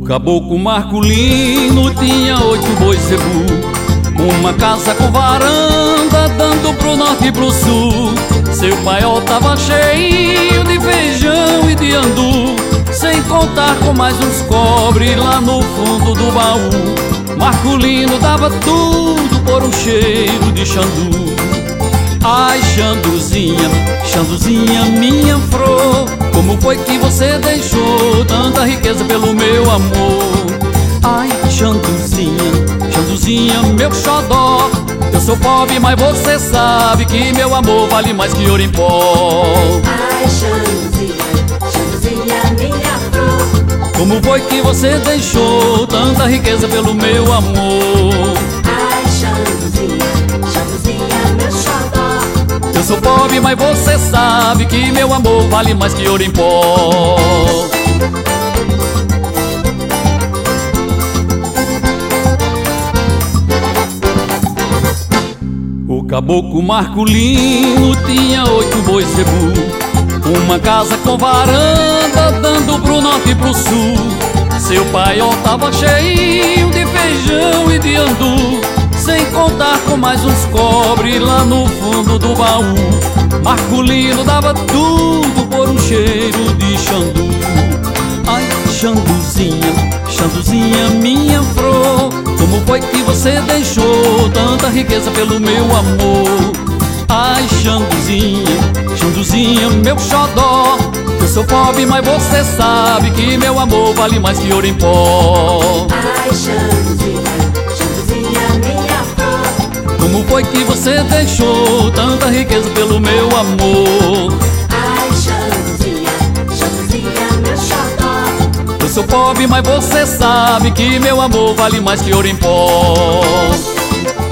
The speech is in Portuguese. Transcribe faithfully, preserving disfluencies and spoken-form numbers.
caboclo Marculino tinha oito bois zebu, uma casa com varanda dando pro norte e pro sul. Seu paiol tava cheio de feijão e de andu, sem contar com mais uns cobre lá no fundo do baú. Marculino dava tudo por um cheiro de xandu. Ai, Xanduzinha, Xanduzinha, minha flor, como foi que você deixou tanta riqueza pelo meu amor? Ai, Xanduzinha, Xanduzinha, meu xodó, eu sou pobre, mas você sabe que meu amor vale mais que ouro em pó. Ai, Xanduzinha, Xanduzinha, minha flor, como foi que você deixou tanta riqueza pelo meu amor? ai, Xanduzinha, Xanduzinha, meu xodó, eu sou pobre, mas você sabe que meu amor vale mais que ouro em pó. O caboclo Marculino tinha oito bois zebu, uma casa com varanda dando pro norte e pro sul. Seu paiol tava cheio de feijão e de andu, sem contar com mais uns cobre lá no fundo do baú. Marculino dava tudo por um cheiro de xandu. Ai, Xanduzinha, Xanduzinha, minha flor, como foi que você deixou tanta riqueza pelo meu amor? Ai, Xanduzinha, Xanduzinha, meu xodó, eu sou pobre, mas você sabe que meu amor vale mais que ouro em pó. ai, Xanduzinha, Xanduzinha, minha flor, como foi que você deixou tanta riqueza pelo meu amor? ai, Xanduzinha, Xanduzinha, meu xodó, eu sou pobre, mas você sabe que meu amor vale mais que ouro em pó.